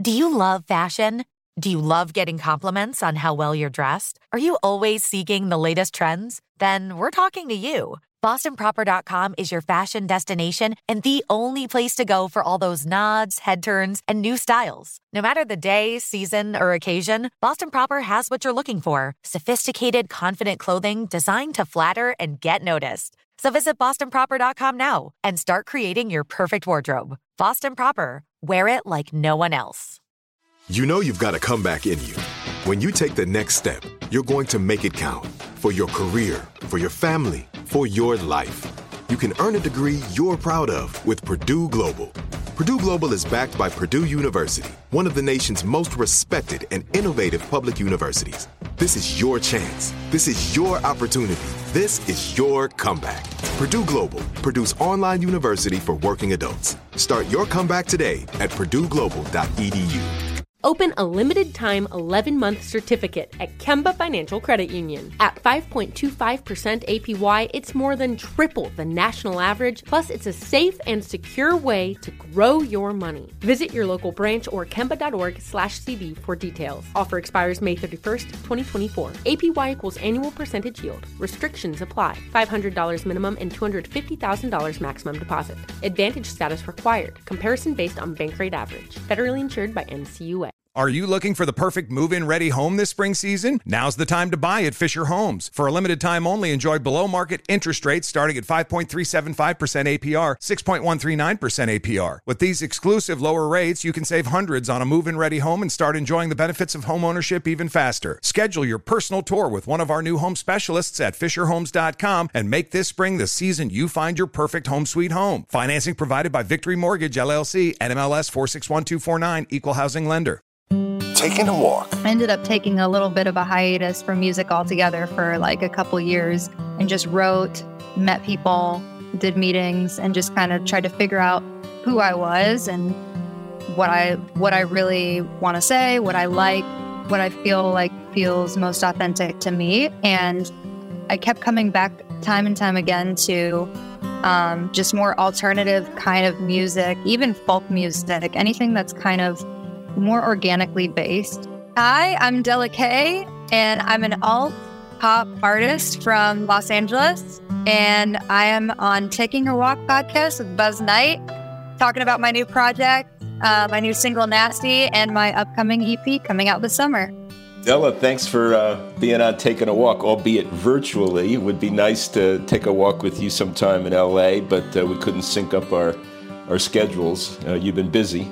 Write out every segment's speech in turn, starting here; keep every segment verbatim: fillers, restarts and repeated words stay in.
Do you love fashion? Do you love getting compliments on how well you're dressed? Are you always seeking the latest trends? Then we're talking to you. Boston Proper dot com is your fashion destination and the only place to go for all those nods, head turns, and new styles. No matter the day, season, or occasion, Boston Proper has what you're looking for. Sophisticated, confident clothing designed to flatter and get noticed. So visit Boston Proper dot com now and start creating your perfect wardrobe. Boston Proper. Wear it like no one else. You know you've got a comeback in you. When you take the next step, you're going to make it count. For your career, for your family, for your life. You can earn a degree you're proud of with Purdue Global. Purdue Global is backed by Purdue University, one of the nation's most respected and innovative public universities. This is your chance. This is your opportunity. This is your comeback. Purdue Global, Purdue's online university for working adults. Start your comeback today at purdue global dot e d u. Open a limited-time eleven-month certificate at Kemba Financial Credit Union. At five point two five percent A P Y, it's more than triple the national average, plus it's a safe and secure way to grow your money. Visit your local branch or kemba.org slash CD for details. Offer expires May thirty-first, twenty twenty-four. A P Y equals annual percentage yield. Restrictions apply. five hundred dollars minimum and two hundred fifty thousand dollars maximum deposit. Advantage status required. Comparison based on bank rate average. Federally insured by N C U A. Are you looking for the perfect move-in ready home this spring season? Now's the time to buy at Fisher Homes. For a limited time only, enjoy below-market interest rates starting at five point three seven five percent A P R, six point one three nine percent A P R. With these exclusive lower rates, you can save hundreds on a move-in ready home and start enjoying the benefits of home ownership even faster. Schedule your personal tour with one of our new home specialists at fisher homes dot com and make this spring the season you find your perfect home sweet home. Financing provided by Victory Mortgage, L L C, N M L S four six one two four nine, Equal Housing Lender. Taking a walk. I ended up taking a little bit of a hiatus from music altogether for like a couple years and just wrote, met people, did meetings, and just kind of tried to figure out who I was and what I what I really want to say, what I like, what I feel like feels most authentic to me. And I kept coming back time and time again to um, just more alternative kind of music, even folk music, anything that's kind of more organically based. Hi, I'm Della K, and I'm an alt pop artist from Los Angeles, and I am on Taking a Walk podcast with Buzz Knight, talking about my new project, uh, my new single Nasty, and my upcoming E P coming out this summer. Della, thanks for uh, being on Taking a Walk, albeit virtually. It would be nice to take a walk with you sometime in L A, but uh, we couldn't sync up our, our schedules. Uh, you've been busy.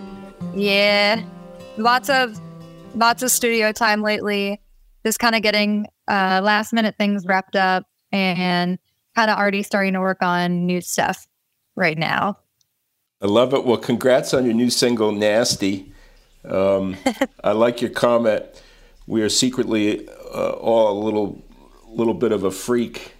Yeah. Lots of lots of studio time lately. Just kind of getting uh, last minute things wrapped up and kind of already starting to work on new stuff right now. I love it. Well, congrats on your new single, Nasty. Um, I like your comment. We are secretly uh, all a little little bit of a freak.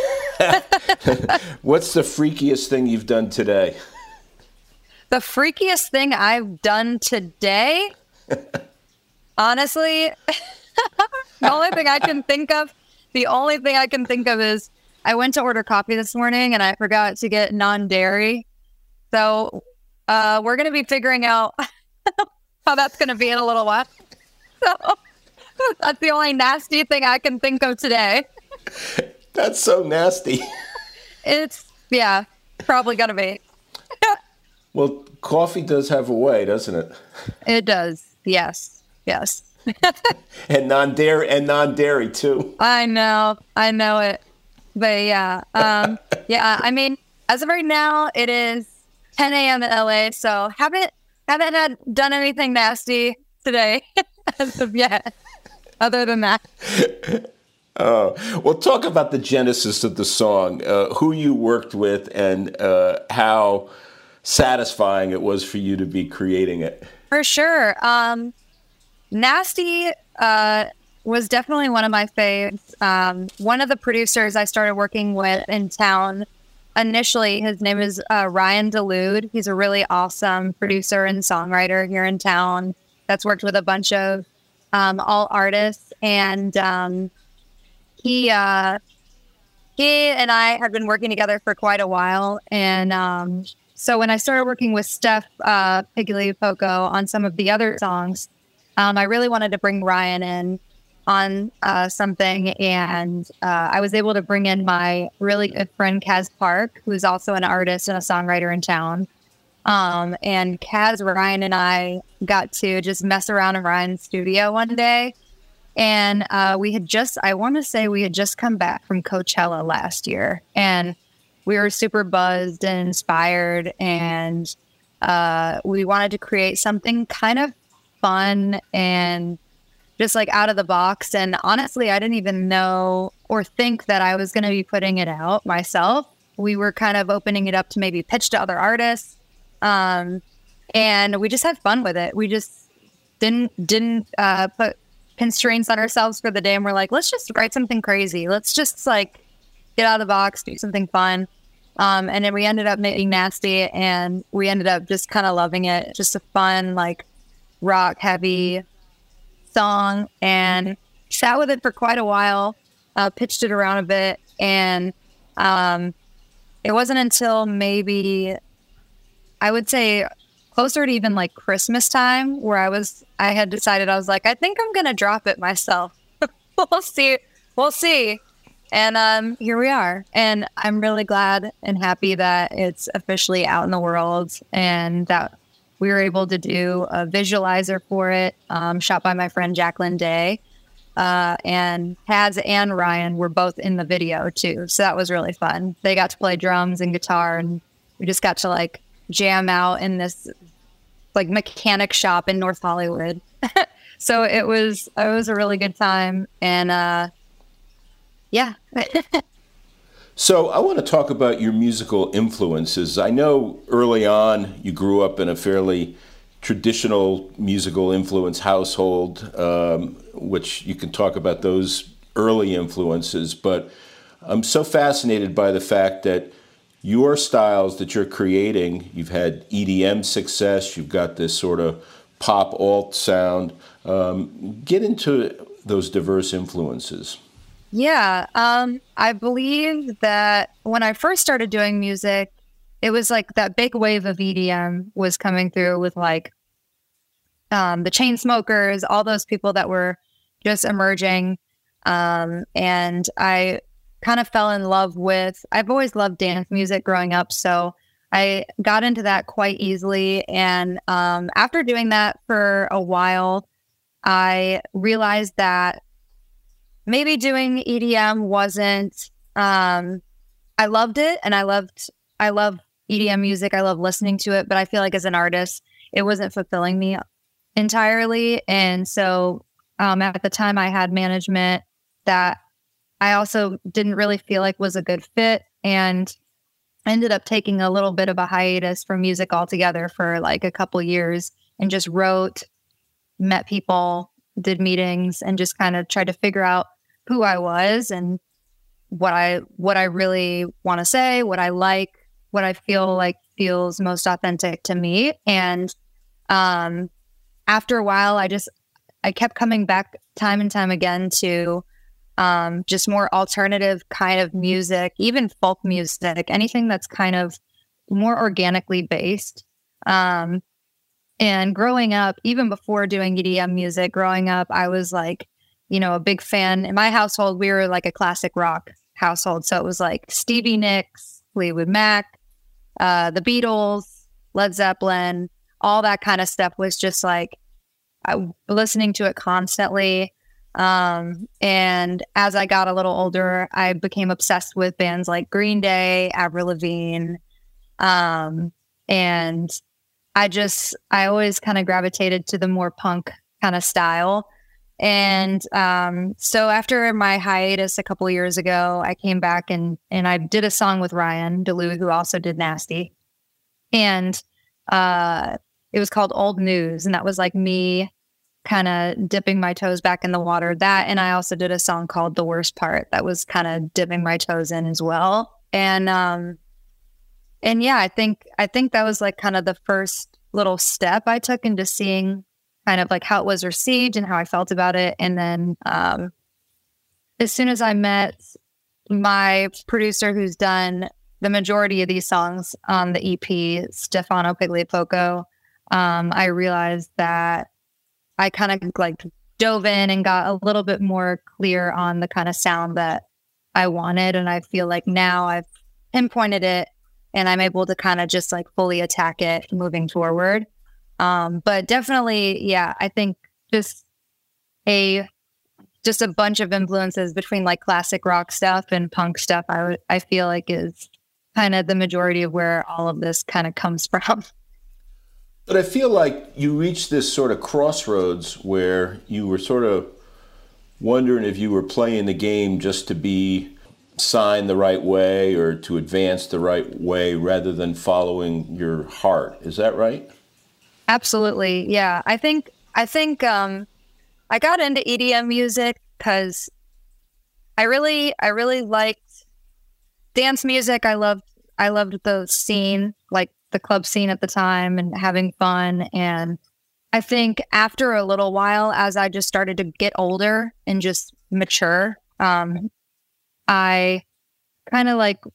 What's the freakiest thing you've done today? The freakiest thing I've done today? Honestly, the only thing I can think of, the only thing I can think of is I went to order coffee this morning and I forgot to get non-dairy. So uh, we're going to be figuring out how that's going to be in a little while. So that's the only nasty thing I can think of today. That's so nasty. It's, yeah, probably going to be. Well, coffee does have a way, doesn't it? It does. Yes. Yes. and non-dairy and non-dairy too. I know. I know it. But yeah. Um, yeah. I mean, as of right now, it is ten a.m. in L A, so haven't haven't had done anything nasty today as of yet. Other than that. Uh, well, talk about the genesis of the song, uh, who you worked with, and uh, how satisfying it was for you to be creating it. For sure. Um, Nasty uh, was definitely one of my faves. Um, one of the producers I started working with in town initially, his name is uh, Ryan Delude. He's a really awesome producer and songwriter here in town that's worked with a bunch of um, all artists. And um, he uh, he and I had been working together for quite a while. And um, so when I started working with Steph uh, Pigliapoco on some of the other songs, um, I really wanted to bring Ryan in on uh, something. And uh, I was able to bring in my really good friend, Kaz Park, who's also an artist and a songwriter in town. Um, and Kaz, Ryan, and I got to just mess around in Ryan's studio one day. And uh, we had just, I want to say we had just come back from Coachella last year. And we were super buzzed and inspired. And uh, we wanted to create something kind of fun and just like out of the box. And honestly, I didn't even know or think that I was going to be putting it out myself. We were kind of opening it up to maybe pitch to other artists. Um, and we just had fun with it. We just didn't, didn't, uh, put constraints on ourselves for the day. And we're like, let's just write something crazy. Let's just like get out of the box, do something fun. Um, and then we ended up making Nasty, and we ended up just kind of loving it. Just a fun, like rock heavy song, and sat with it for quite a while, uh, pitched it around a bit. And, um, it wasn't until maybe, I would say closer to even like Christmas time where I was, I had decided, I was like, I think I'm going to drop it myself. We'll see. We'll see. And um, here we are. And I'm really glad and happy that it's officially out in the world, and that we were able to do a visualizer for it, um, shot by my friend Jacqueline Day. Uh, and Kaz and Ryan were both in the video too. So that was really fun. They got to play drums and guitar, and we just got to like jam out in this like mechanic shop in North Hollywood. So it was, it was a really good time. And uh, yeah. So I want to talk about your musical influences. I know early on you grew up in a fairly traditional musical influence household, um, which you can talk about those early influences, but I'm so fascinated by the fact that your styles that you're creating, you've had E D M success, you've got this sort of pop alt sound. Um, get into those diverse influences. Yeah, um, I believe that when I first started doing music, it was like that big wave of E D M was coming through with like um, the Chainsmokers, all those people that were just emerging. Um, and I kind of fell in love with, I've always loved dance music growing up. So I got into that quite easily. And um, after doing that for a while, I realized that maybe doing E D M wasn't, um, I loved it, and I loved, I love E D M music. I love listening to it, but I feel like as an artist, it wasn't fulfilling me entirely. And so um, at the time I had management that I also didn't really feel like was a good fit, and I ended up taking a little bit of a hiatus from music altogether for like a couple years, and just wrote, met people, did meetings, and just kind of tried to figure out who I was and what I what I really want to say, what I like, what I feel like feels most authentic to me. And um, after a while, I just I kept coming back time and time again to um, just more alternative kind of music, even folk music, anything that's kind of more organically based. Um, and growing up, even before doing E D M music, growing up, I was like, you know, a big fan. In my household, we were like a classic rock household. So it was like Stevie Nicks, Fleetwood Mac, uh, the Beatles, Led Zeppelin, all that kind of stuff was just like I, listening to it constantly. Um, and as I got a little older, I became obsessed with bands like Green Day, Avril Lavigne. Um, and I just, I always kind of gravitated to the more punk kind of style. And um, so after my hiatus a couple years ago, I came back and, and I did a song with Ryan DeLue, who also did Nasty. And uh, it was called Old News. And that was like me kind of dipping my toes back in the water. That, and I also did a song called The Worst Part that was kind of dipping my toes in as well. And um, and yeah, I think I think that was like kind of the first little step I took into seeing kind of like how it was received and how I felt about it. And then um, as soon as I met my producer who's done the majority of these songs on the E P, Stefano Pigliapoco, um, I realized that I kind of like dove in and got a little bit more clear on the kind of sound that I wanted. And I feel like now I've pinpointed it and I'm able to kind of just like fully attack it moving forward. Um, but definitely, yeah, I think just a just a bunch of influences between like classic rock stuff and punk stuff, I would I feel like is kind of the majority of where all of this kind of comes from. But I feel like you reached this sort of crossroads where you were sort of wondering if you were playing the game just to be signed the right way or to advance the right way rather than following your heart. Is that right? Absolutely. Yeah. I think, I think, um, I got into E D M music because I really, I really liked dance music. I loved, I loved the scene, like the club scene at the time and having fun. And I think after a little while, as I just started to get older and just mature, um, I kind of like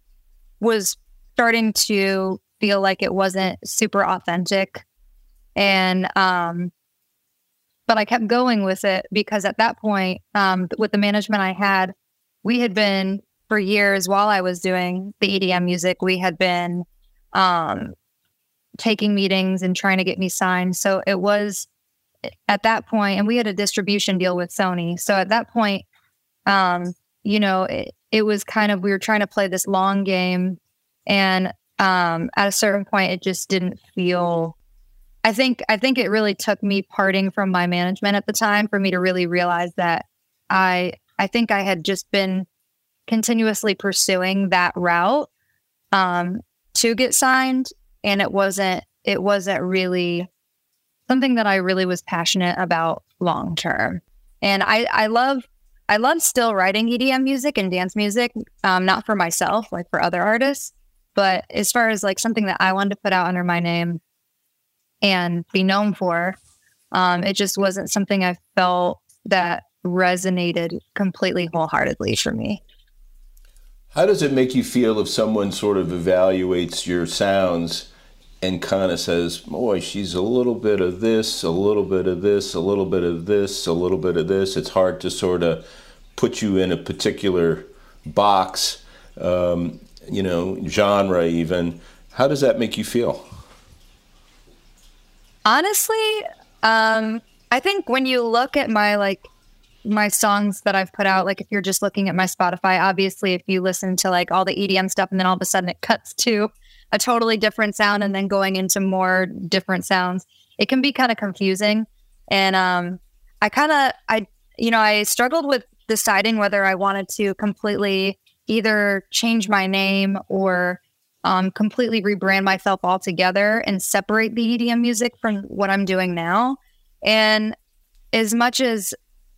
was starting to feel like it wasn't super authentic. And, um, but I kept going with it because at that point, um, with the management I had, we had been for years while I was doing the E D M music, we had been, um, taking meetings and trying to get me signed. So it was at that point, and we had a distribution deal with Sony. So at that point, um, you know, it, it was kind of, we were trying to play this long game. And um, at a certain point, it just didn't feel, I think, I think it really took me parting from my management at the time for me to really realize that I, I think I had just been continuously pursuing that route um, to get signed. And it wasn't, it wasn't really something that I really was passionate about long term. And I, I love, I love still writing E D M music and dance music, um, not for myself, like for other artists, but as far as like something that I wanted to put out under my name and be known for, um, it just wasn't something I felt that resonated completely wholeheartedly for me. How does it make you feel if someone sort of evaluates your sounds and kind of says, boy, she's a little bit of this, a little bit of this, a little bit of this, a little bit of this? It's hard to sort of put you in a particular box, um, you know, genre even. How does that make you feel? Honestly, um, I think when you look at my, like, my songs that I've put out, like if you're just looking at my Spotify, obviously if you listen to like all the E D M stuff and then all of a sudden it cuts to a totally different sound and then going into more different sounds, it can be kind of confusing. And um, I kind of, I, you know, I struggled with deciding whether I wanted to completely either change my name or um, completely rebrand myself altogether and separate the E D M music from what I'm doing now. And as much as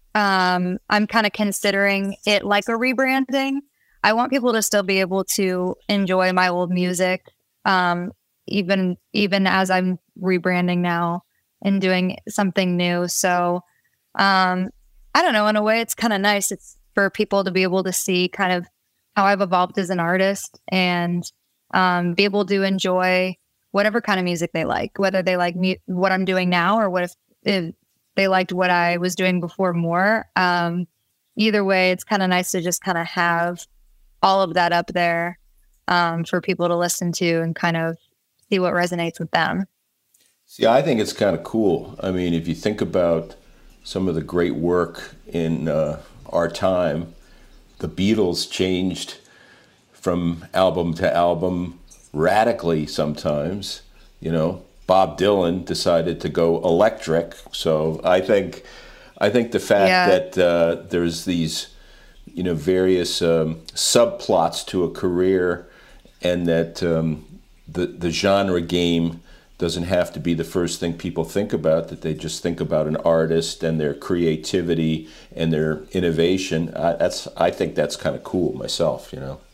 um, I'm kind of considering it like a rebranding, I want people to still be able to enjoy my old music, um, even even as I'm rebranding now and doing something new. So um, I don't know, in a way, it's kind of nice. It's for people to be able to see kind of how I've evolved as an artist and um, be able to enjoy whatever kind of music they like, whether they like mu- what I'm doing now or what if, if they liked what I was doing before more. Um, either way, it's kind of nice to just kind of have all of that up there um, for people to listen to and kind of see what resonates with them. See, I think it's kind of cool. I mean, if you think about some of the great work in uh, our time, the Beatles changed from album to album radically sometimes, you know. Bob Dylan decided to go electric. So I think I think the fact yeah. that uh, there's these, you know, various um, subplots to a career and that um, the, the genre game doesn't have to be the first thing people think about, that they just think about an artist and their creativity and their innovation. I, that's I think that's kind of cool myself, you know.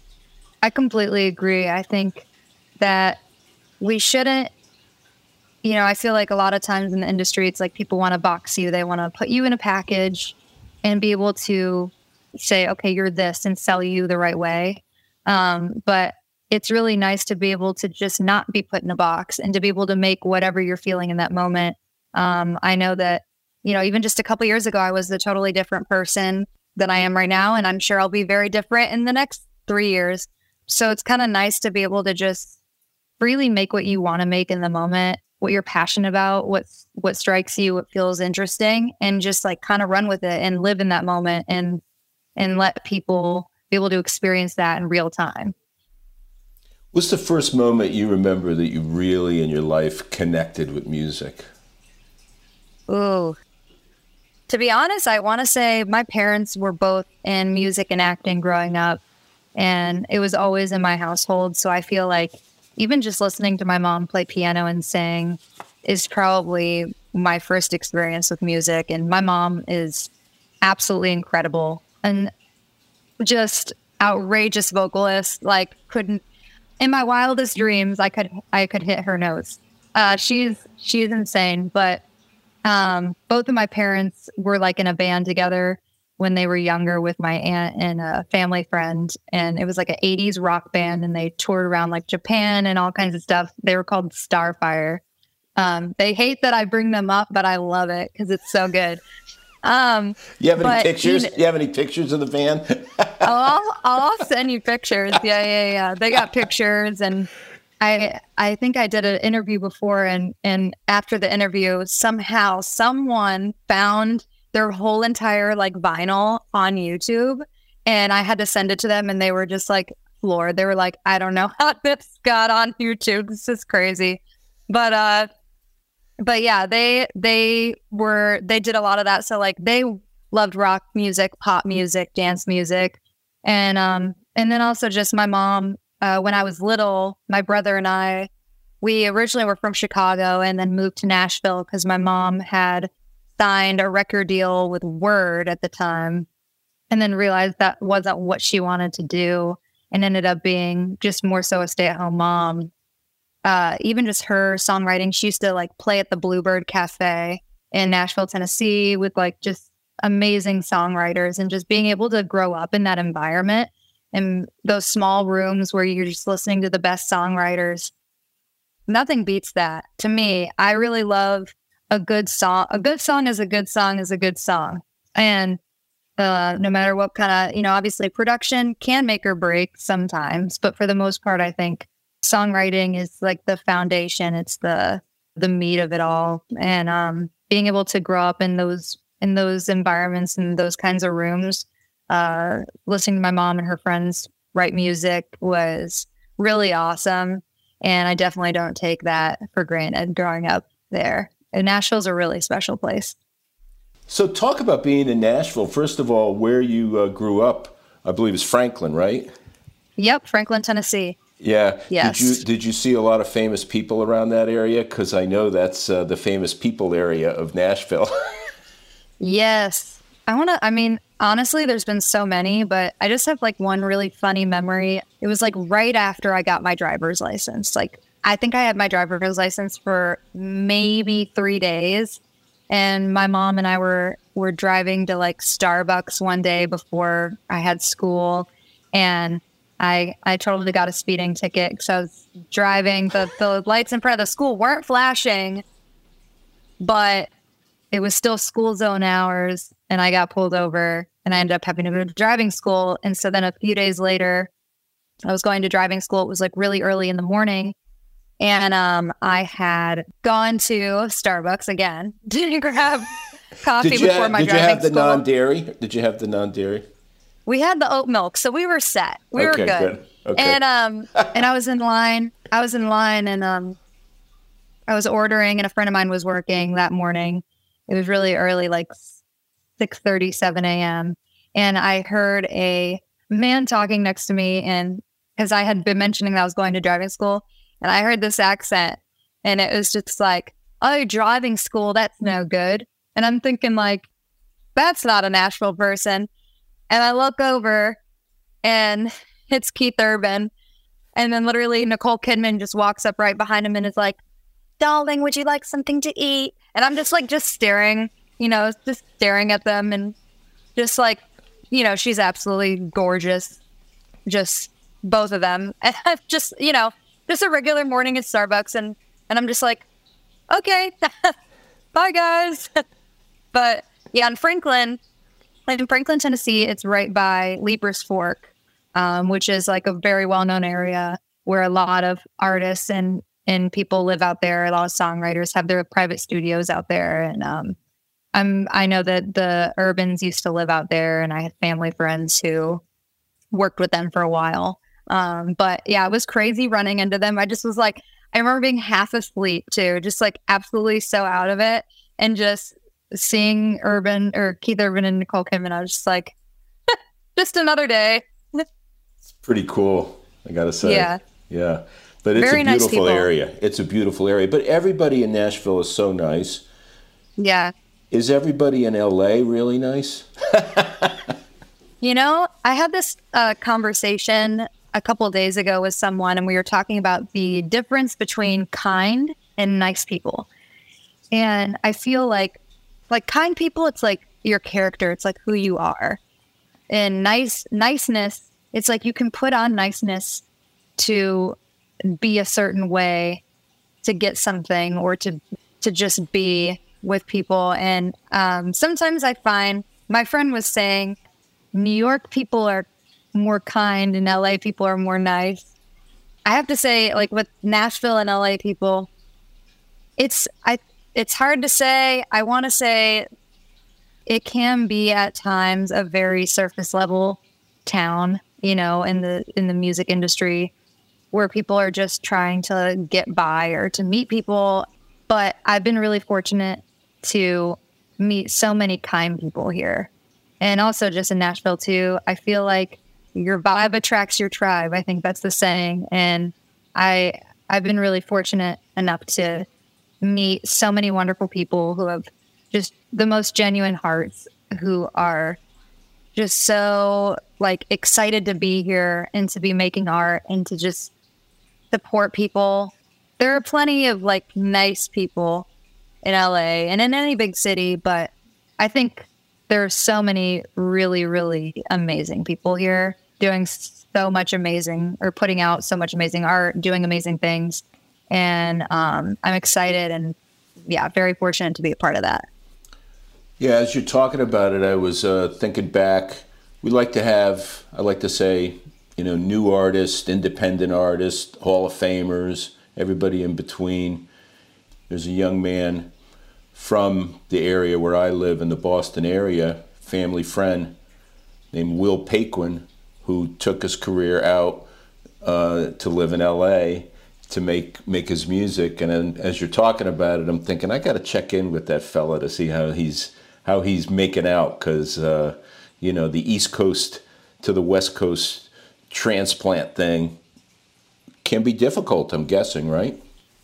I completely agree. I think that we shouldn't, you know, I feel like a lot of times in the industry, it's like people want to box you. They want to put you in a package and be able to say, okay, you're this and sell you the right way. Um, but it's really nice to be able to just not be put in a box and to be able to make whatever you're feeling in that moment. Um, I know that, you know, even just a couple years ago, I was a totally different person than I am right now. And I'm sure I'll be very different in the next three years. So it's kind of nice to be able to just freely make what you want to make in the moment, what you're passionate about, what, what strikes you, what feels interesting, and just like kind of run with it and live in that moment and, and let people be able to experience that in real time. What's the first moment you remember that you really in your life connected with music? Ooh. To be honest, I want to say my parents were both in music and acting growing up, and it was always in my household. So I feel like even just listening to my mom play piano and sing is probably my first experience with music. And my mom is absolutely incredible and just outrageous vocalist. Like couldn't, in my wildest dreams, I could I could hit her notes. Uh, she's she's insane. But um, both of my parents were like in a band together when they were younger with my aunt and a family friend, and it was like an eighties rock band, and they toured around like Japan and all kinds of stuff. They were called Starfire. Um, they hate that I bring them up, but I love it because it's so good. Um, you have any but, pictures? You, know, you have any pictures of the band? I'll, I'll send you pictures. Yeah, yeah, yeah. They got pictures, and I I think I did an interview before, and and after the interview, somehow someone found their whole entire like vinyl on YouTube, and I had to send it to them, and they were just like floored. They were like, I don't know how this got on YouTube. This is crazy, but uh. But yeah, they they were they did a lot of that. So like they loved rock music, pop music, dance music, and um and then also just my mom. Uh, when I was little, my brother and I, we originally were from Chicago and then moved to Nashville because my mom had signed a record deal with Word at the time, and then realized that wasn't what she wanted to do, and ended up being just more so a stay-at-home mom. Uh, even just her songwriting, she used to like play at the Bluebird Cafe in Nashville, Tennessee with like just amazing songwriters, and just being able to grow up in that environment and those small rooms where you're just listening to the best songwriters. Nothing beats that. To me, I really love a good song. A good song is a good song is a good song. And uh, no matter what kind of, you know, obviously production can make or break sometimes, but for the most part, I think songwriting is like the foundation. It's the the meat of it all. And um, being able to grow up in those in those environments and those kinds of rooms, uh, listening to my mom and her friends write music was really awesome. And I definitely don't take that for granted growing up there. And Nashville's a really special place. So talk about being in Nashville. First of all, where you uh, grew up, I believe is Franklin, right? Yep, Franklin, Tennessee. Yeah. Yes. Did you did you see a lot of famous people around that area? Because I know that's uh, the famous people area of Nashville. Yes. I want to, I mean, honestly, there's been so many, but I just have like one really funny memory. It was like right after I got my driver's license. Like, I think I had my driver's license for maybe three days. And my mom and I were, were driving to like Starbucks one day before I had school. And I I totally got a speeding ticket because I was driving. The, the lights in front of the school weren't flashing, but it was still school zone hours, and I got pulled over, and I ended up having to go to driving school. And so then a few days later, I was going to driving school. It was like really early in the morning, and um, I had gone to Starbucks again to grab coffee did you before have, my did driving you have the school. non-dairy? Did you have the non-dairy? We had the oat milk, so we were set. We okay, were good. good. Okay. And um, and I was in line. I was in line, and um, I was ordering, and a friend of mine was working that morning. It was really early, like six thirty, seven a.m. And I heard a man talking next to me, and because I had been mentioning that I was going to driving school, and I heard this accent, and it was just like, "Oh, driving school, that's no good." And I'm thinking, like, that's not a Nashville person. And I look over, and it's Keith Urban. And then literally Nicole Kidman just walks up right behind him and is like, "Darling, would you like something to eat?" And I'm just like, just staring, you know, just staring at them. And just like, you know, she's absolutely gorgeous. Just both of them. And I'm just, you know, just a regular morning at Starbucks. And, and I'm just like, okay, bye guys. But yeah, in Franklin, like in Franklin, Tennessee, it's right by Leaper's Fork, um, which is like a very well-known area where a lot of artists and, and people live out there. A lot of songwriters have their private studios out there. And um, I'm, I know that the Urbans used to live out there, and I had family friends who worked with them for a while. Um, but yeah, it was crazy running into them. I just was like, I remember being half asleep too, just like absolutely so out of it. And just seeing Urban or Keith Urban and Nicole Kidman, I was just like, just another day. It's pretty cool, I gotta say. Yeah. Yeah. But it's Very a nice beautiful people. area. It's a beautiful area. But everybody in Nashville is so nice. Yeah. Is everybody in L A really nice? You know, I had this uh, conversation a couple of days ago with someone, and we were talking about the difference between kind and nice people. And I feel like, like kind people, it's like your character, it's like who you are. And nice niceness, it's like you can put on niceness to be a certain way, to get something, or to to just be with people. And um, sometimes I find, my friend was saying, New York people are more kind and L A people are more nice. I have to say, like with Nashville and L A people, it's I it's hard to say. I want to say it can be at times a very surface level town, you know, in the in the music industry, where people are just trying to get by or to meet people. But I've been really fortunate to meet so many kind people here. And also just in Nashville too, I feel like your vibe attracts your tribe. I think that's the saying. And I, I've been really fortunate enough to meet so many wonderful people who have just the most genuine hearts, who are just so like excited to be here and to be making art and to just support people. There are plenty of like nice people in L A and in any big city, but I think there are so many really, really amazing people here doing so much amazing, or putting out so much amazing art, doing amazing things. And um, I'm excited and yeah, very fortunate to be a part of that. Yeah, as you're talking about it, I was uh, thinking back. We like to have, I like to say, you know, new artists, independent artists, Hall of Famers, everybody in between. There's a young man from the area where I live in the Boston area, family friend named Will Paquin, who took his career out uh, to live in L A to make make his music. And then as you're talking about it, I'm thinking I got to check in with that fella to see how he's how he's making out, because uh, you know, the East Coast to the West Coast transplant thing can be difficult, I'm guessing, right?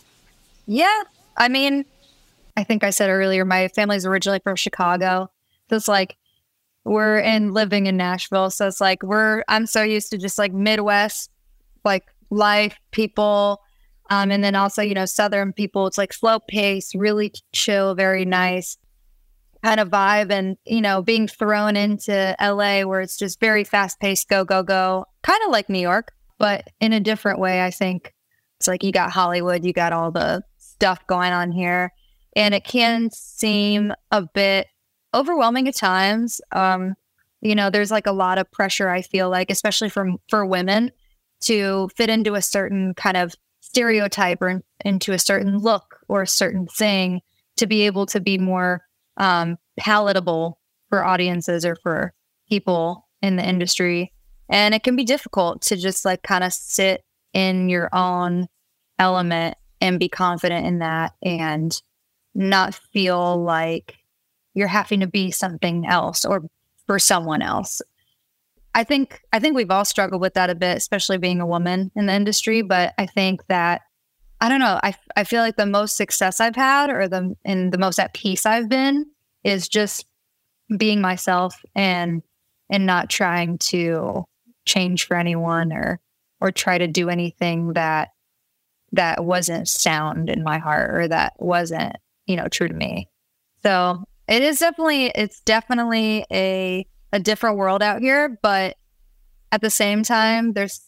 Yeah, I mean, I think I said earlier, my family's originally from Chicago. So it's like, we're in living in Nashville. So it's like, we're, I'm so used to just like Midwest, like life, people. Um, and then also, you know, Southern people, it's like slow pace, really chill, very nice kind of vibe. And, you know, being thrown into L A where it's just very fast paced, go, go, go, kind of like New York, but in a different way. I think it's like, you got Hollywood, you got all the stuff going on here. And it can seem a bit overwhelming at times. Um, you know, there's like a lot of pressure, I feel like, especially from for women, to fit into a certain kind of stereotype or in, into a certain look or a certain thing, to be able to be more um, palatable for audiences or for people in the industry. And it can be difficult to just like kind of sit in your own element and be confident in that and not feel like you're having to be something else or for someone else. I think I think we've all struggled with that a bit, especially being a woman in the industry. But I think that, I don't know, I, I feel like the most success I've had, or the and the most at peace I've been, is just being myself and and not trying to change for anyone or or try to do anything that that wasn't sound in my heart or that wasn't, you know, true to me. So it is definitely, it's definitely a, a different world out here, but at the same time, there's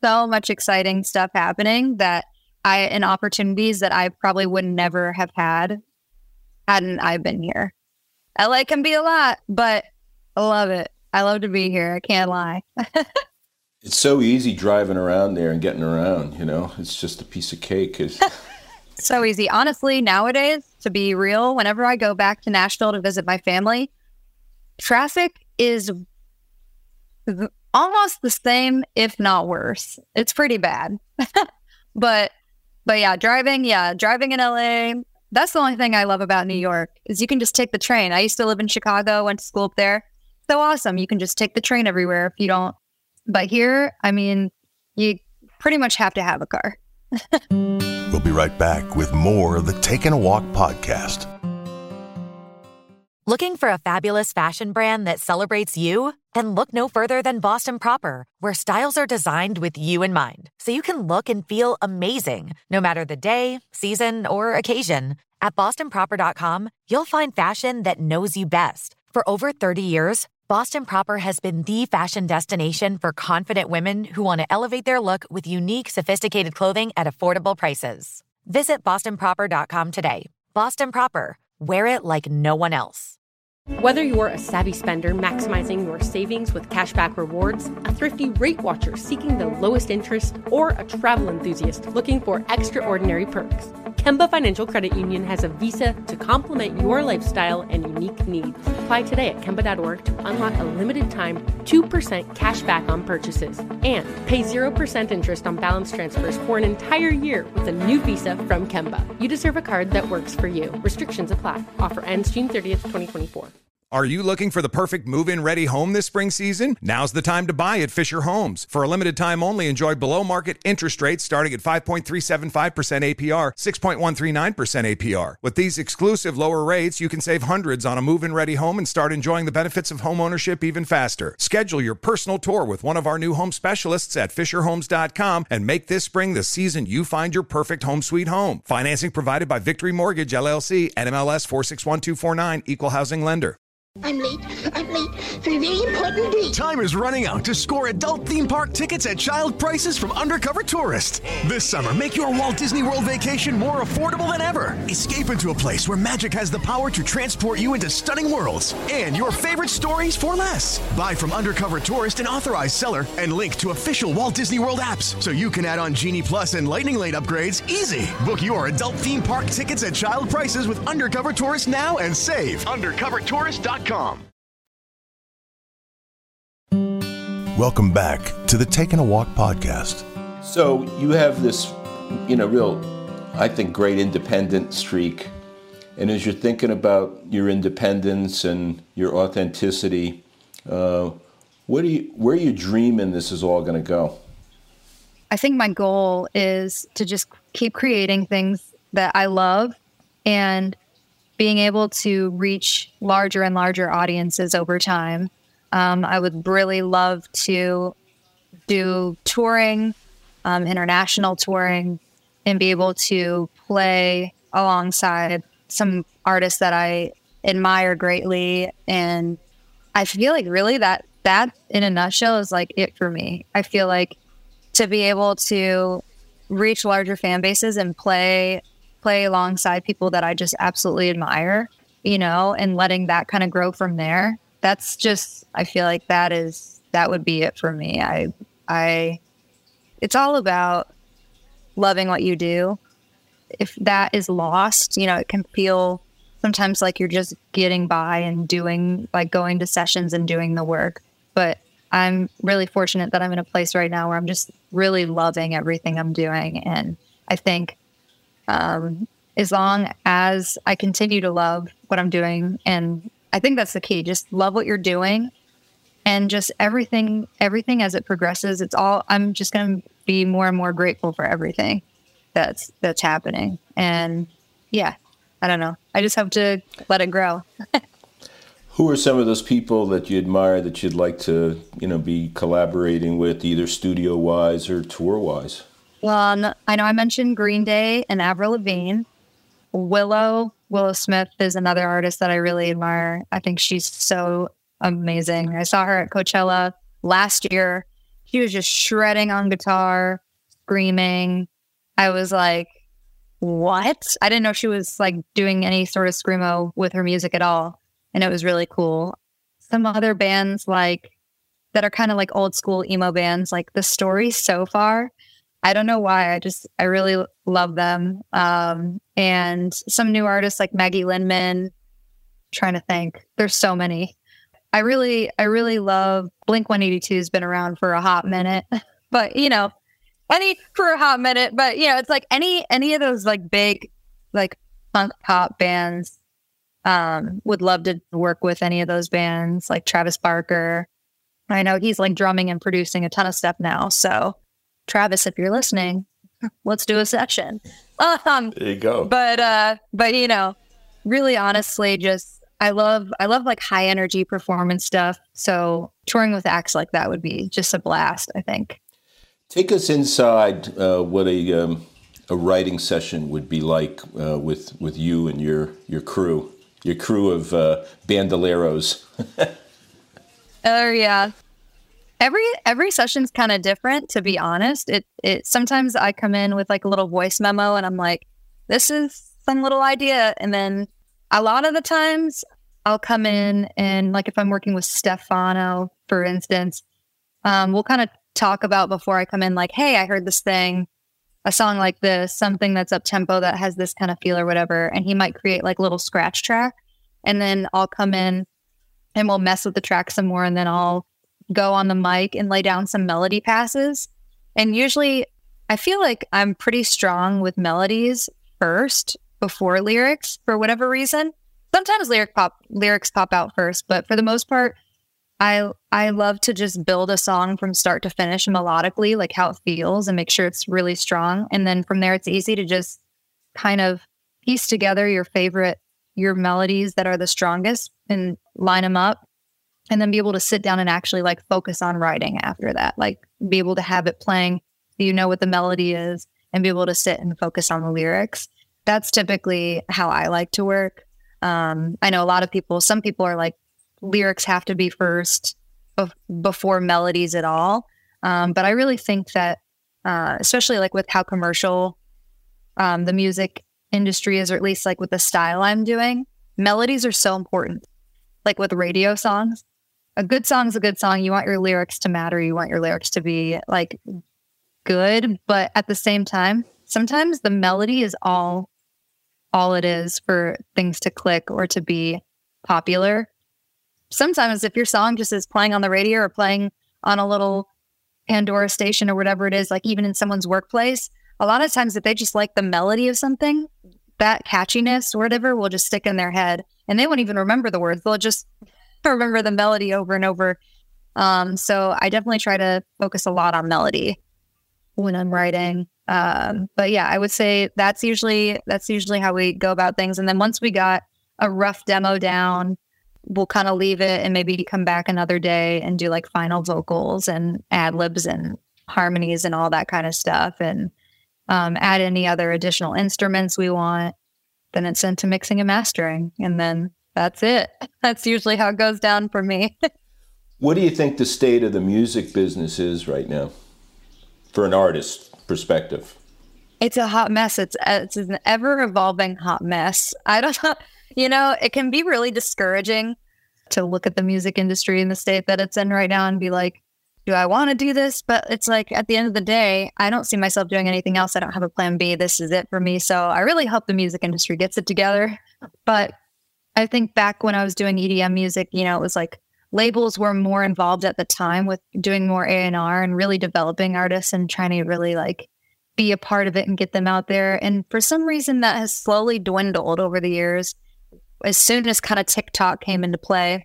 so much exciting stuff happening that I, and opportunities that I probably would never have had hadn't I been here. L A can be a lot, but I love it. I love to be here. I can't lie. It's so easy driving around there and getting around, you know, it's just a piece of cake. It's so easy. Honestly, nowadays, to be real, whenever I go back to Nashville to visit my family, traffic is almost the same, if not worse. It's pretty bad. but, but yeah, driving, yeah, driving in L A, that's the only thing I love about New York is you can just take the train. I used to live in Chicago, went to school up there. So awesome. You can just take the train everywhere if you don't. But here, I mean, you pretty much have to have a car. We'll be right back with more of the Taking a Walk podcast. Looking for a fabulous fashion brand that celebrates you? Then look no further than Boston Proper, where styles are designed with you in mind, so you can look and feel amazing, no matter the day, season, or occasion. At boston proper dot com, you'll find fashion that knows you best. For over thirty years, Boston Proper has been the fashion destination for confident women who want to elevate their look with unique, sophisticated clothing at affordable prices. Visit boston proper dot com today. Boston Proper. Wear it like no one else. Whether you're a savvy spender maximizing your savings with cashback rewards, a thrifty rate watcher seeking the lowest interest, or a travel enthusiast looking for extraordinary perks, Kemba Financial Credit Union has a visa to complement your lifestyle and unique needs. Apply today at kemba dot org to unlock a limited-time two percent cash back on purchases and pay zero percent interest on balance transfers for an entire year with a new visa from Kemba. You deserve a card that works for you. Restrictions apply. Offer ends June thirtieth, twenty twenty-four. Are you looking for the perfect move-in ready home this spring season? Now's the time to buy at Fisher Homes. For a limited time only, enjoy below market interest rates starting at five point three seven five percent A P R, six point one three nine percent A P R. With these exclusive lower rates, you can save hundreds on a move-in ready home and start enjoying the benefits of home ownership even faster. Schedule your personal tour with one of our new home specialists at fisher homes dot com and make this spring the season you find your perfect home sweet home. Financing provided by Victory Mortgage, L L C, N M L S four six one two four nine, Equal Housing Lender. I'm late. I'm late for a very important date. Time is running out to score adult theme park tickets at child prices from Undercover Tourist. This summer, make your Walt Disney World vacation more affordable than ever. Escape into a place where magic has the power to transport you into stunning worlds and your favorite stories for less. Buy from Undercover Tourist, an authorized seller, and link to official Walt Disney World apps so you can add on Genie Plus and Lightning Lane upgrades easy. Book your adult theme park tickets at child prices with Undercover Tourist now and save. undercover tourist dot com. Welcome back to the Taking a Walk podcast. So you have this, you know, real, I think, great independent streak. And as you're thinking about your independence and your authenticity, uh, what do you, where are you dreaming this is all going to go? I think my goal is to just keep creating things that I love and being able to reach larger and larger audiences over time. Um, I would really love to do touring, um, international touring, and be able to play alongside some artists that I admire greatly. And I feel like really that, that in a nutshell is like it for me. I feel like to be able to reach larger fan bases and play play alongside people that I just absolutely admire, you know, and letting that kind of grow from there. That's just, I feel like that is, that would be it for me. I, I, it's all about loving what you do. If that is lost, you know, it can feel sometimes like you're just getting by and doing, like going to sessions and doing the work. But I'm really fortunate that I'm in a place right now where I'm just really loving everything I'm doing. And I think um, as long as I continue to love what I'm doing, and I think that's the key, just love what you're doing and just everything, everything as it progresses, it's all, I'm just going to be more and more grateful for everything that's, that's happening. And yeah, I don't know. I just have to let it grow. Who are some of those people that you admire that you'd like to, you know, be collaborating with, either studio-wise or tour-wise? Well, I know I mentioned Green Day and Avril Lavigne. Willow, Willow Smith is another artist that I really admire. I think she's so amazing. I saw her at Coachella last year. She was just shredding on guitar, screaming. I was like, what? I didn't know she was like doing any sort of screamo with her music at all. And it was really cool. Some other bands like that are kind of like old school emo bands, like The Story So Far. I don't know why. I just, I really love them. Um, and some new artists like Maggie Lindman. Trying to think. There's so many. I really, I really love Blink one eighty-two has been around for a hot minute, but you know, any for a hot minute, but you know, it's like any, any of those like big, like punk pop bands, um, would love to work with any of those bands like Travis Barker. I know he's like drumming and producing a ton of stuff now. So Travis, if you're listening, let's do a session. Um, there you go. But, uh, but you know, really honestly, just, I love, I love like high energy performance stuff. So touring with acts like that would be just a blast, I think. Take us inside uh, what a um, a writing session would be like uh, with with you and your your crew, your crew of uh, bandoleros. Oh yeah, every every session's kind of different. To be honest, it it sometimes I come in with like a little voice memo and I'm like, this is some little idea, and then a lot of the times I'll come in and like if I'm working with Stefano, for instance, um, we'll kind of talk about before I come in, like, hey, I heard this thing, a song like this, something that's up tempo that has this kind of feel or whatever. And he might create like little scratch track. And then I'll come in and we'll mess with the track some more. And then I'll go on the mic and lay down some melody passes. And usually I feel like I'm pretty strong with melodies first before lyrics for whatever reason. Sometimes lyric pop lyrics pop out first, but for the most part, I I love to just build a song from start to finish melodically, like how it feels, and make sure it's really strong. And then from there, it's easy to just kind of piece together your favorite, your melodies that are the strongest and line them up, and then be able to sit down and actually like focus on writing after that, like be able to have it playing, so you know what the melody is, and be able to sit and focus on the lyrics. That's typically how I like to work. Um, I know a lot of people, some people are like, lyrics have to be first bef- before melodies at all. Um, but I really think that, uh, especially like with how commercial um, the music industry is, or at least like with the style I'm doing, melodies are so important. Like with radio songs, a good song is a good song. You want your lyrics to matter. You want your lyrics to be like good, but at the same time, sometimes the melody is all all it is for things to click or to be popular. Sometimes if your song just is playing on the radio or playing on a little Pandora station or whatever it is, like even in someone's workplace, a lot of times if they just like the melody of something, that catchiness or whatever will just stick in their head and they won't even remember the words. They'll just remember the melody over and over. Um, so I definitely try to focus a lot on melody when I'm writing. Um, but yeah, I would say that's usually, that's usually how we go about things. And then once we got a rough demo down, we'll kind of leave it and maybe come back another day and do like final vocals and ad libs and harmonies and all that kind of stuff. And um, add any other additional instruments we want. Then it's sent to mixing and mastering. And then that's it. That's usually how it goes down for me. What do you think the state of the music business is right now for an artist perspective? It's a hot mess. It's, it's an ever evolving hot mess. I don't know. You know, it can be really discouraging to look at the music industry in the state that it's in right now and be like, do I want to do this? But it's like, at the end of the day, I don't see myself doing anything else. I don't have a plan B. This is it for me. So I really hope the music industry gets it together. But I think back when I was doing E D M music, you know, it was like labels were more involved at the time with doing more A and R and really developing artists and trying to really like be a part of it and get them out there. And for some reason that has slowly dwindled over the years as soon as kind of TikTok came into play.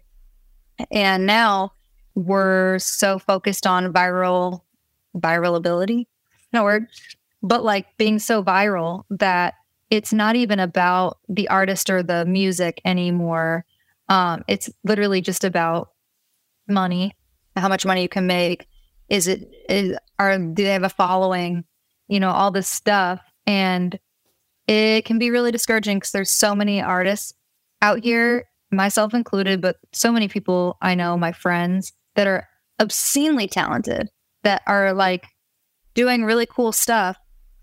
And now we're so focused on viral, viral ability, no word, but like being so viral that it's not even about the artist or the music anymore. Um, it's literally just about money, how much money you can make. Is it, is, are, do they have a following? You know, all this stuff. And it can be really discouraging because there's so many artists out here, myself included, but so many people I know, my friends, that are obscenely talented, that are like doing really cool stuff,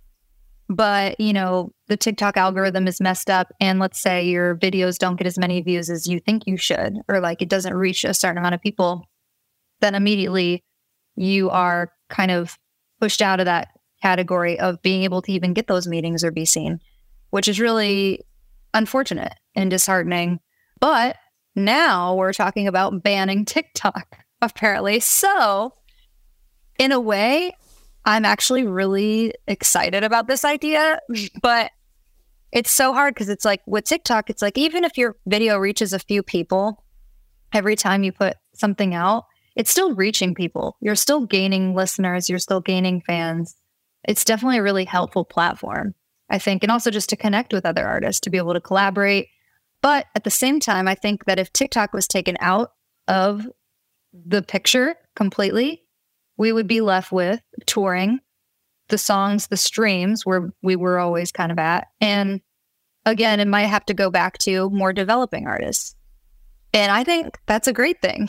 but you know, the TikTok algorithm is messed up, and let's say your videos don't get as many views as you think you should, or like it doesn't reach a certain amount of people, then immediately you are kind of pushed out of that category of being able to even get those meetings or be seen, which is really unfortunate and disheartening. But now we're talking about banning TikTok, apparently. So in a way, I'm actually really excited about this idea, but it's so hard because it's like with TikTok, it's like even if your video reaches a few people every time you put something out, it's still reaching people. You're still gaining listeners. You're still gaining fans. It's definitely a really helpful platform, I think, and also just to connect with other artists, to be able to collaborate. But at the same time, I think that if TikTok was taken out of the picture completely, we would be left with touring, the songs, the streams where we were always kind of at. And again, it might have to go back to more developing artists. And I think that's a great thing.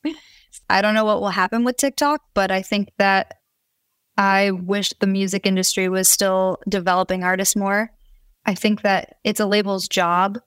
I don't know what will happen with TikTok, but I think that I wish the music industry was still developing artists more. I think that it's a label's job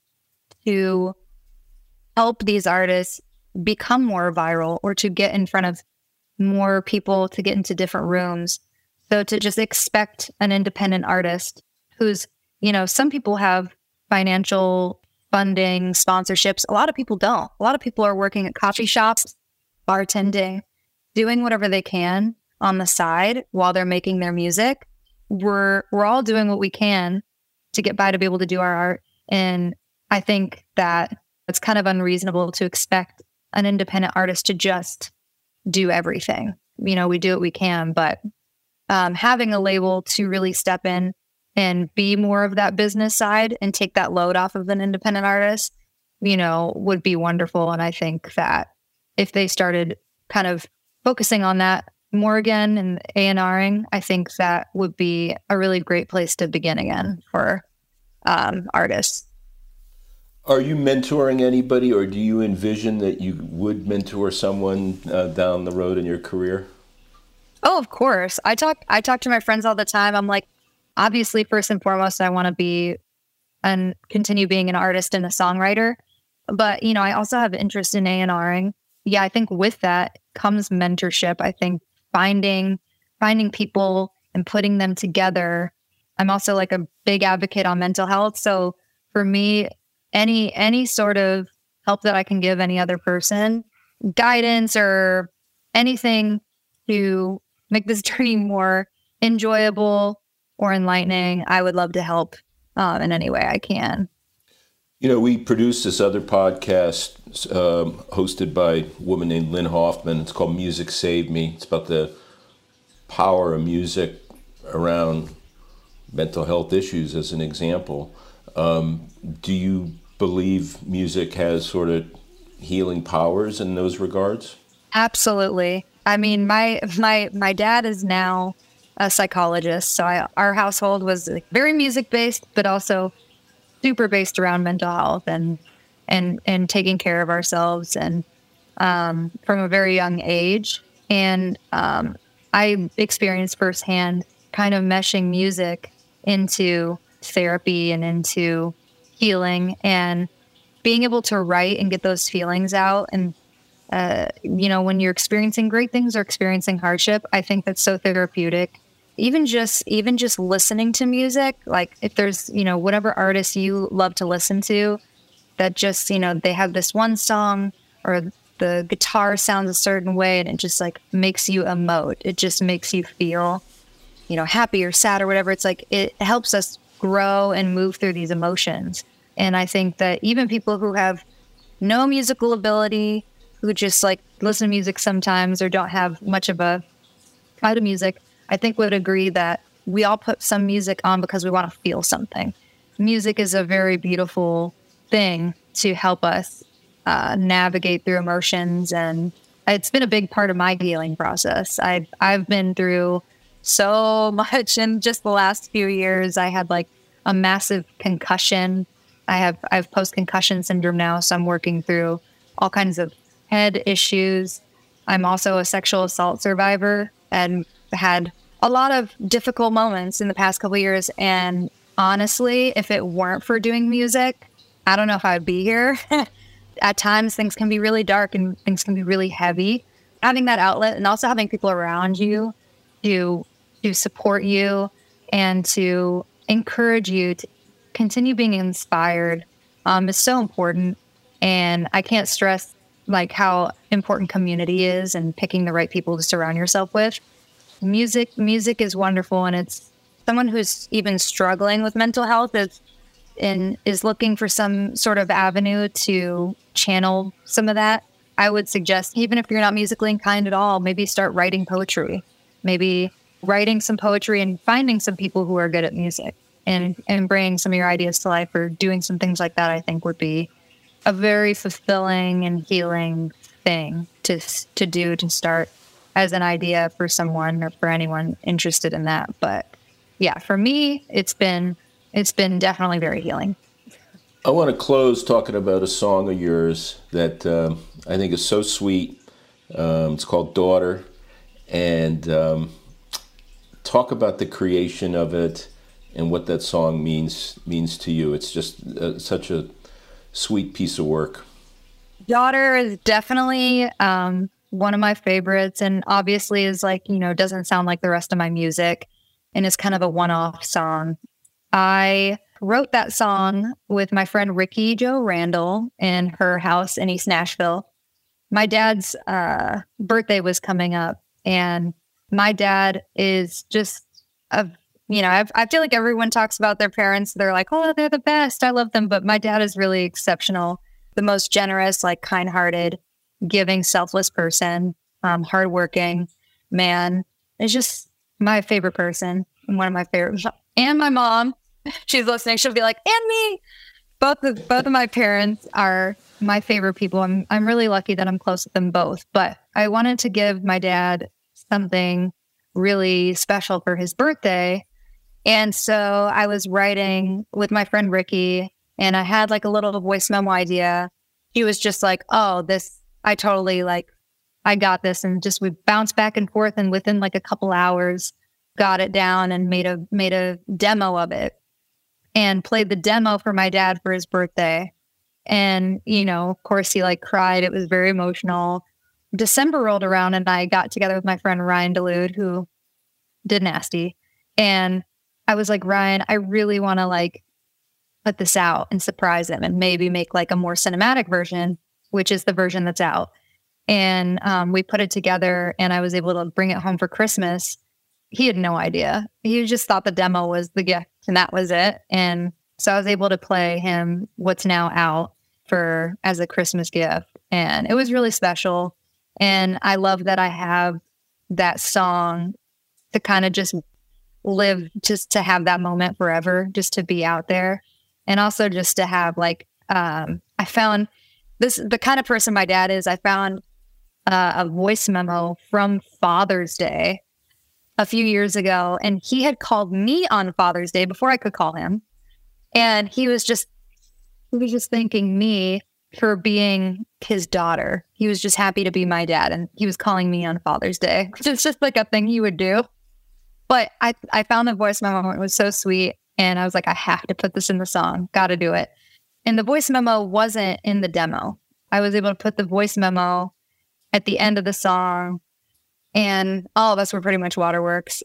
to help these artists become more viral or to get in front of more people, to get into different rooms. So to just expect an independent artist who's, you know, some people have financial funding, sponsorships. A lot of people don't. A lot of people are working at coffee shops, bartending, doing whatever they can on the side while they're making their music. We're we're all doing what we can to get by to be able to do our art. And I think that it's kind of unreasonable to expect an independent artist to just do everything. You know, we do what we can, but um, having a label to really step in and be more of that business side and take that load off of an independent artist, you know, would be wonderful. And I think that if they started kind of focusing on that more again and A and R-ing, I think that would be a really great place to begin again for um, artists. Are you mentoring anybody, or do you envision that you would mentor someone uh, down the road in your career? Oh, of course. I talk I talk to my friends all the time. I'm like, obviously, first and foremost, I want to be and continue being an artist and a songwriter. But, you know, I also have interest in A and R-ing. Yeah, I think with that comes mentorship. I think finding finding people and putting them together. I'm also like a big advocate on mental health. So for me, any any sort of help that I can give any other person, guidance or anything to make this journey more enjoyable or enlightening, I would love to help um, in any way I can. You know, we produce this other podcast um, hosted by a woman named Lynn Hoffman. It's called Music Saved Me. It's about the power of music around mental health issues, as an example. Um, do you believe music has sort of healing powers in those regards? Absolutely. I mean, my my my dad is now a psychologist, so I, our household was like very music based, but also super based around mental health and and and taking care of ourselves, and um, from a very young age. And um, I experienced firsthand kind of meshing music into therapy and into healing, and being able to write and get those feelings out. And uh, you know, when you're experiencing great things or experiencing hardship, I think that's so therapeutic. Even just even just listening to music, like if there's, you know, whatever artist you love to listen to, that just, you know, they have this one song or the guitar sounds a certain way and it just like makes you emote. It just makes you feel, you know, happy or sad or whatever. It's like it helps us grow and move through these emotions. And I think that even people who have no musical ability, who just like listen to music sometimes or don't have much of a eye to music, I think would agree that we all put some music on because we want to feel something. Music is a very beautiful thing to help us uh, navigate through emotions, and it's been a big part of my healing process. I've I've been through so much in just the last few years. I had like a massive concussion. I have I have post-concussion syndrome now, so I'm working through all kinds of head issues. I'm also a sexual assault survivor, and had a lot of difficult moments in the past couple of years. And honestly, if it weren't for doing music, I don't know if I'd be here. At times, things can be really dark and things can be really heavy. Having that outlet and also having people around you to, to support you and to encourage you to continue being inspired um, is so important. And I can't stress like how important community is and picking the right people to surround yourself with. Music, music is wonderful, and it's someone who's even struggling with mental health is and is looking for some sort of avenue to channel some of that. I would suggest, even if you're not musically inclined at all, maybe start writing poetry, maybe writing some poetry and finding some people who are good at music and, and bringing some of your ideas to life, or doing some things like that, I think would be a very fulfilling and healing thing to to do, to start as an idea for someone or for anyone interested in that. But yeah, for me, it's been it's been definitely very healing. I want to close talking about a song of yours that um, I think is so sweet. Um, it's called Daughter. And um, talk about the creation of it and what that song means means to you. It's just uh, such a sweet piece of work. Daughter is definitely um, one of my favorites, and obviously is like, you know, doesn't sound like the rest of my music, and is kind of a one-off song. I wrote that song with my friend Ricky Jo Randall in her house in East Nashville. My dad's uh, birthday was coming up, and my dad is just a, you know, I've, I feel like everyone talks about their parents. They're like, oh, they're the best. I love them. But my dad is really exceptional. The most generous, like kind-hearted, giving, selfless person, um, hardworking man. Is just my favorite person and one of my favorite. And my mom, she's listening. She'll be like, and me. Both of both of my parents are my favorite people. I'm I'm really lucky that I'm close with them both. But I wanted to give my dad something really special for his birthday. And so I was writing with my friend Ricky, and I had like a little voice memo idea. He was just like, oh, this, I totally like, I got this. And just we bounced back and forth, and within like a couple hours, got it down and made a made a demo of it and played the demo for my dad for his birthday. And, you know, of course, he like cried. It was very emotional. December rolled around, and I got together with my friend Ryan Delude, who did Nasty. And I was like, Ryan, I really want to like put this out and surprise him and maybe make like a more cinematic version, which is the version that's out. And um, we put it together, and I was able to bring it home for Christmas. He had no idea. He just thought the demo was the gift, and that was it. And so I was able to play him what's now out for as a Christmas gift. And it was really special. And I love that I have that song to kind of just live, just to have that moment forever, just to be out there. And also just to have like, um, I found this, the kind of person my dad is, I found uh, a voice memo from Father's Day a few years ago. And he had called me on Father's Day before I could call him. And he was just, he was just thanking me for being his daughter. He was just happy to be my dad. And he was calling me on Father's Day, which is just like a thing he would do. But I, I found the voice memo. It was so sweet. And I was like, I have to put this in the song. Got to do it. And the voice memo wasn't in the demo. I was able to put the voice memo at the end of the song. And all of us were pretty much waterworks.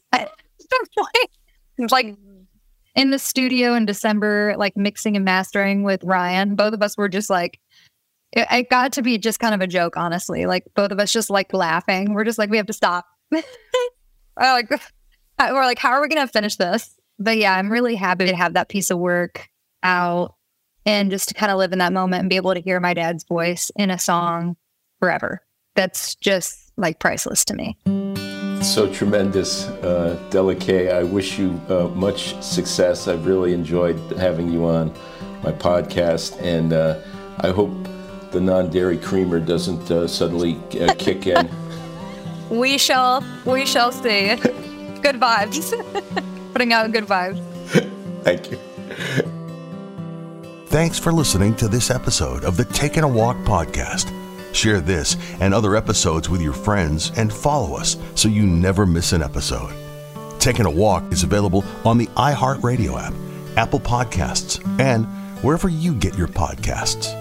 Like in the studio in December, like mixing and mastering with Ryan, both of us were just like, it, it got to be just kind of a joke, honestly. Like both of us just like laughing. We're just like, we have to stop. We're like, we're like, how are we going to finish this? But yeah, I'm really happy to have that piece of work out and just to kind of live in that moment and be able to hear my dad's voice in a song forever. That's just like priceless to me. So tremendous, uh, Della K. I wish you uh, much success. I've really enjoyed having you on my podcast, and uh, I hope the non-dairy creamer doesn't uh, suddenly uh, kick in. We shall, we shall see. Good vibes. Putting out good vibes. Thank you. Thanks for listening to this episode of the Taking a Walk podcast. Share this and other episodes with your friends and follow us so you never miss an episode. Taking a Walk is available on the iHeartRadio app, Apple Podcasts, and wherever you get your podcasts.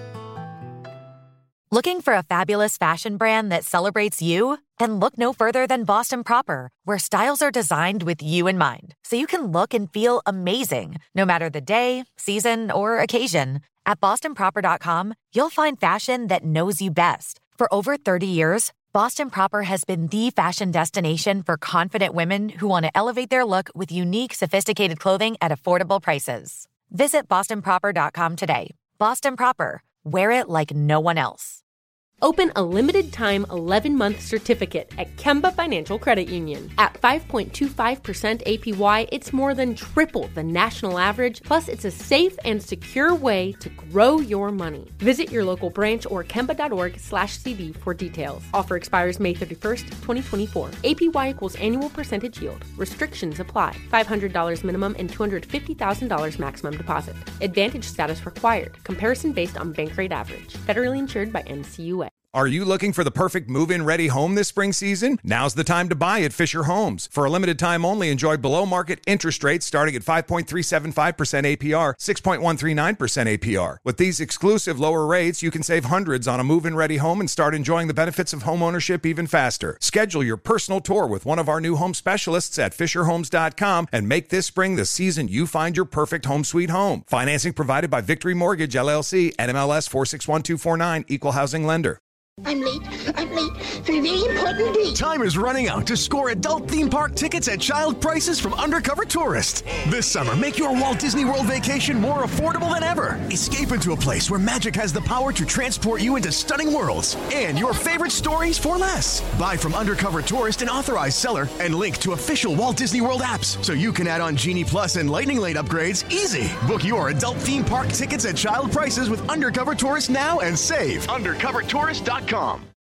Looking for a fabulous fashion brand that celebrates you? Then look no further than Boston Proper, where styles are designed with you in mind, so you can look and feel amazing, no matter the day, season, or occasion. At boston proper dot com, you'll find fashion that knows you best. For over thirty years, Boston Proper has been the fashion destination for confident women who want to elevate their look with unique, sophisticated clothing at affordable prices. Visit boston proper dot com today. Boston Proper. Wear it like no one else. Open a limited-time eleven-month certificate at Kemba Financial Credit Union. At five point two five percent A P Y, it's more than triple the national average, plus it's a safe and secure way to grow your money. Visit your local branch or kemba.org slash CD for details. Offer expires May thirty-first, twenty twenty-four. A P Y equals annual percentage yield. Restrictions apply. five hundred dollars minimum and two hundred fifty thousand dollars maximum deposit. Advantage status required. Comparison based on bank rate average. Federally insured by N C U A. Are you looking for the perfect move-in ready home this spring season? Now's the time to buy at Fisher Homes. For a limited time only, enjoy below-market interest rates starting at five point three seven five percent A P R, six point one three nine percent A P R. With these exclusive lower rates, you can save hundreds on a move-in ready home and start enjoying the benefits of home ownership even faster. Schedule your personal tour with one of our new home specialists at fisher homes dot com and make this spring the season you find your perfect home sweet home. Financing provided by Victory Mortgage, L L C, N M L S four six one two four nine, Equal Housing Lender. I'm late. I'm late for a very important date. Time is running out to score adult theme park tickets at child prices from Undercover Tourist. This summer, make your Walt Disney World vacation more affordable than ever. Escape into a place where magic has the power to transport you into stunning worlds and your favorite stories for less. Buy from Undercover Tourist, an authorized seller, and link to official Walt Disney World apps so you can add on Genie Plus and Lightning Lane upgrades easy. Book your adult theme park tickets at child prices with Undercover Tourist now and save. undercover tourist dot com.